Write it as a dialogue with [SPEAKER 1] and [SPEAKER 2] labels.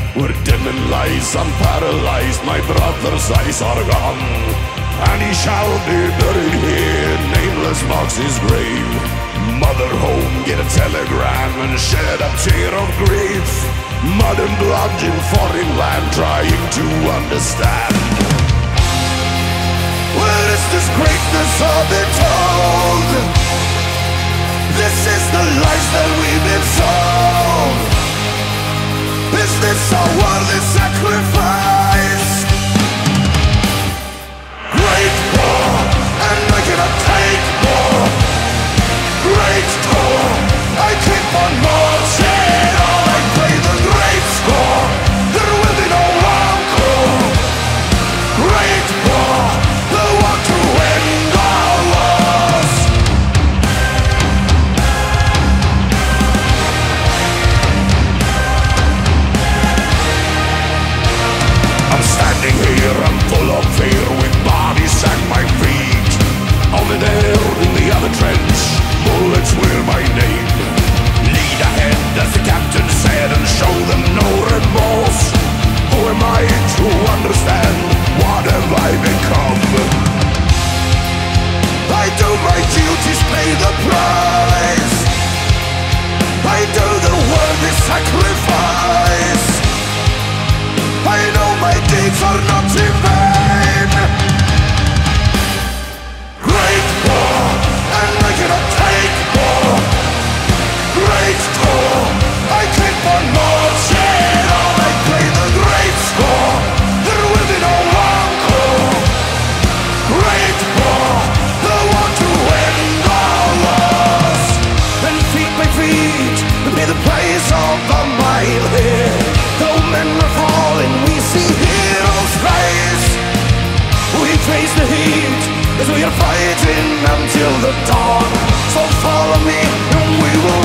[SPEAKER 1] We're dim in lies, I'm paralyzed, my brother's eyes are gone. And he shall be buried here, nameless marks his grave. Mother home, get a telegram and shed a tear of grief. Mud and blood in foreign land, trying to understand. Where is this greatness all been told? This is the lies that we've been sold. Is this a worthy sacrifice? Great war, and I cannot take more. Great tour, I keep on marching on. I play the great score, there will be no encore. Great war, the war to end all wars. I'm standing here, I'm full of fear, with bodies at my feet. Over there in the other trench, bullets will my name. Lead ahead, as the captain said, and show them no remorse. Who am I to understand? What have I become? I do my duties, pay the price. I do the worthy sacrifice. I know my deeds are not in vain. Great war, and I cannot take more. Great tour, I keep on marching on. I play the great score, there will be no encore. Great war, the war to end all wars. And feet by feet, be the place of a mile here. Though men are falling, we see heroes rise. We face the heat as we are fighting until the dawn. So follow me and we will